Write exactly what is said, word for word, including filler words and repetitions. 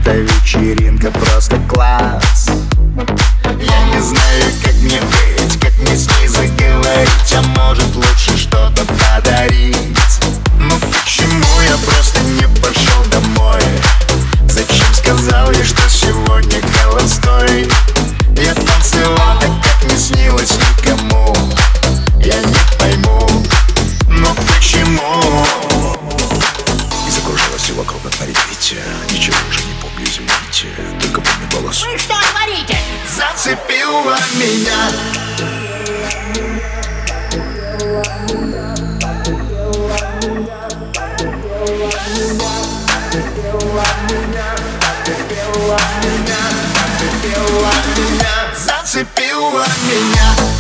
Эта вечеринка просто класс. Я не знаю, как мне быть, как мне с ней заговорить, а может лучше что-то подарить. Ну почему я просто не пошел домой? Зачем сказал ей, что сегодня холостой? Я танцевал так, как не снилось никому. Я не пойму, но почему? И закружилась все вокруг, как на репите. Ничего уже не помню, извините, только помню голос. Вы что творите? Зацепила меня. Зацепила меня.